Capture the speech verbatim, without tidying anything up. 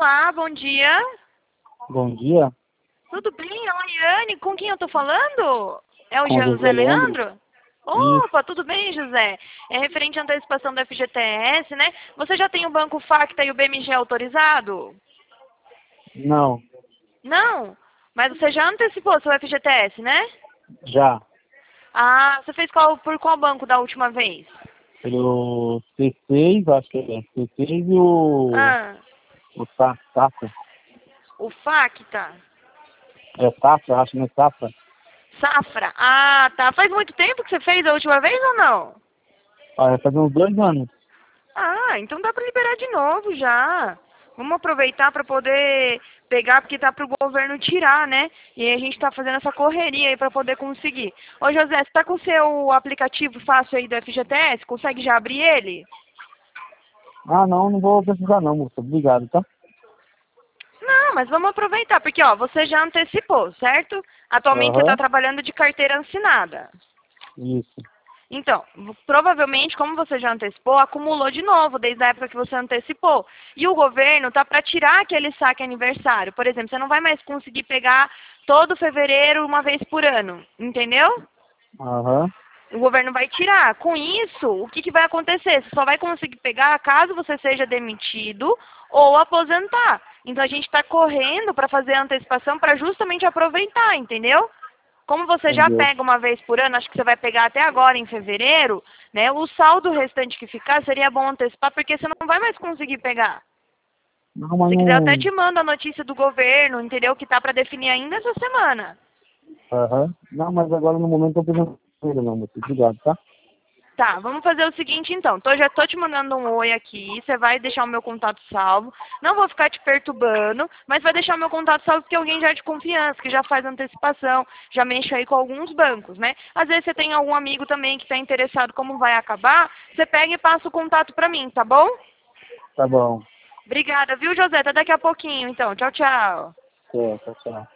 Olá, bom dia. Bom dia. Tudo bem? É a Laiane. Com quem eu tô falando? É o Com José José Leandro? Leandro? Isso. Opa, tudo bem, José? É referente à antecipação do F G T S, né? Você já tem o Banco Facta e o B M G autorizado? Não. Não? Mas você já antecipou seu F G T S, né? Já. Ah, você fez qual, por qual banco da última vez? Pelo C seis, acho que é C seis e o... Ah, O Sa- Safra. o Facta. É Safra, acho que não é Safra. Safra. Ah, tá. Faz muito tempo que você fez a última vez ou não? Ah, vai fazer uns dois anos. Ah, então dá para liberar de novo já. Vamos aproveitar para poder pegar, porque tá pro governo tirar, né? E aí a gente tá fazendo essa correria aí para poder conseguir. Ô José, você tá com o seu aplicativo fácil aí do F G T S? Consegue já abrir ele? Ah, não, não vou precisar não, moça. Obrigado, tá? Não, mas vamos aproveitar, porque ó, você já antecipou, certo? Atualmente você está Aham. trabalhando de carteira assinada. Isso. Então, provavelmente, como você já antecipou, acumulou de novo desde a época que você antecipou. E o governo tá para tirar aquele saque aniversário. Por exemplo, você não vai mais conseguir pegar todo fevereiro uma vez por ano, entendeu? Aham. O governo vai tirar. Com isso, o que, que vai acontecer? Você só vai conseguir pegar caso você seja demitido ou aposentar. Então a gente está correndo para fazer a antecipação para justamente aproveitar, entendeu? Como você já Entendeu? pega uma vez por ano, acho que você vai pegar até agora em fevereiro, né? O saldo restante que ficar seria bom antecipar, porque você não vai mais conseguir pegar. Não, mas Se quiser, eu até não... te mando a notícia do governo, entendeu? Que tá para definir ainda essa semana. Aham. Não, mas agora no momento eu tô precisando de dinheiro não, moça. Obrigado, tá? Tá, vamos fazer o seguinte então. Tô, já tô te mandando um oi aqui, você vai deixar o meu contato salvo. Não vou ficar te perturbando, mas vai deixar o meu contato salvo porque alguém já é de confiança, que já faz antecipação, já mexe aí com alguns bancos, né? Às vezes você tem algum amigo também que está interessado como vai acabar, você pega e passa o contato pra mim, tá bom? Tá bom. Obrigada, viu, José? Até daqui a pouquinho, então. Tchau, tchau. É, tchau, tchau.